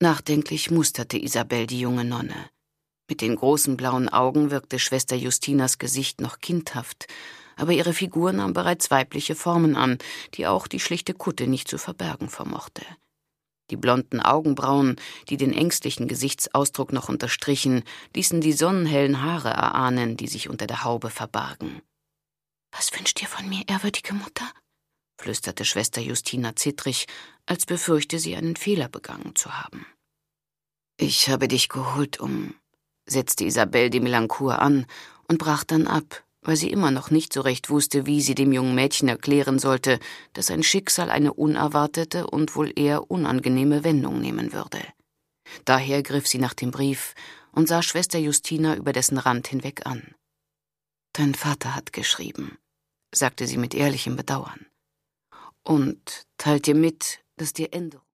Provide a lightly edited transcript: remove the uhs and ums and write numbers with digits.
Nachdenklich musterte Isabel die junge Nonne. Mit den großen blauen Augen wirkte Schwester Justinas Gesicht noch kindhaft, aber ihre Figur nahm bereits weibliche Formen an, die auch die schlichte Kutte nicht zu verbergen vermochte. Die blonden Augenbrauen, die den ängstlichen Gesichtsausdruck noch unterstrichen, ließen die sonnenhellen Haare erahnen, die sich unter der Haube verbargen. »Was wünscht ihr von mir, ehrwürdige Mutter?« flüsterte Schwester Justina zittrig, als befürchte sie, einen Fehler begangen zu haben. »Ich habe dich geholt, setzte Isabel de Melancourt an und brach dann ab, weil sie immer noch nicht so recht wusste, wie sie dem jungen Mädchen erklären sollte, dass sein Schicksal eine unerwartete und wohl eher unangenehme Wendung nehmen würde. Daher griff sie nach dem Brief und sah Schwester Justina über dessen Rand hinweg an. »Dein Vater hat geschrieben«, sagte sie mit ehrlichem Bedauern, »und teilt dir mit, dass dir Änderungen